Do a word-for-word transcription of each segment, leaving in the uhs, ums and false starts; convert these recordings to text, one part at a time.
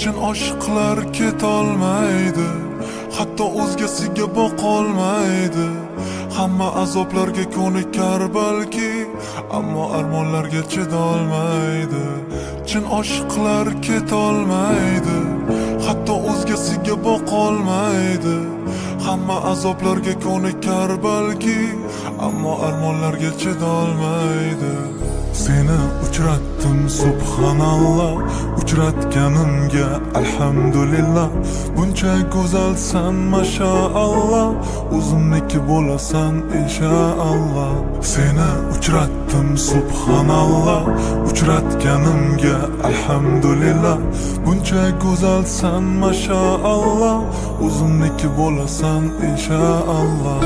Chin oshiqlar ketolmaydi, hatto o'zgasiga boqolmaydi. Hamma azoblarga ko'nikar balki, ammo armonlarga chidolmaydi. Chin oshiqlar ketolmaydi, hatto o'zgasiga boqolmaydi. Hamma azoblarga ko'nikar balki, ammo armonlarga chidolmaydi. Seni uchratdim subhanalloh, uchratganimga alhamdulillah. Buncha go'zalsan mashaalloh, o'zimniki bo'lasan inshaalloh. Seni uchratdim subhanalloh, uchratganimga alhamdulillah. Buncha go'zalsan mashaalloh, o'zimniki bo'lasan inshaalloh.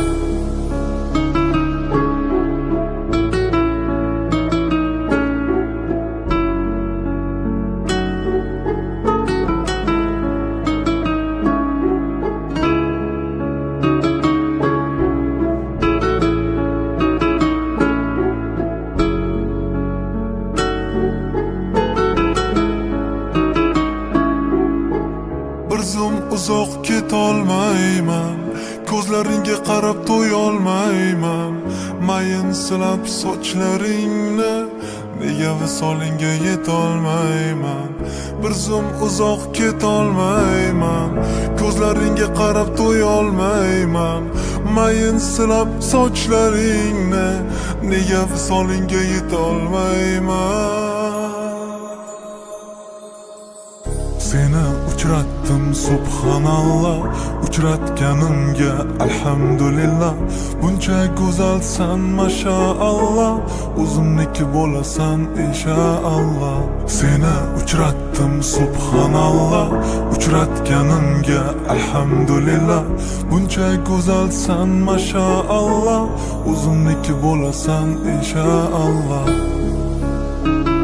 Bir zum uzoq ketolmayman, ko'zlaringga qarab to'yolmayman. Mayin silab sochlaringni, nega visolingga yetolmayman. Bir zum uzoq ketolmayman, ko'zlaringga qarab to'yolmayman. Mayin silab sochlaringni, nega visolingga yetolmayman. Seni uchratdim subhanalloh, uchratganimga alhamdulillah. Buncha go'zalsan mashaalloh, o'zimniki bo'lasan inshaalloh. Seni uchratdim subhanalloh, uchratganimga alhamdulillah. Buncha go'zalsan mashaalloh, o'zimniki bo'lasan inshaalloh.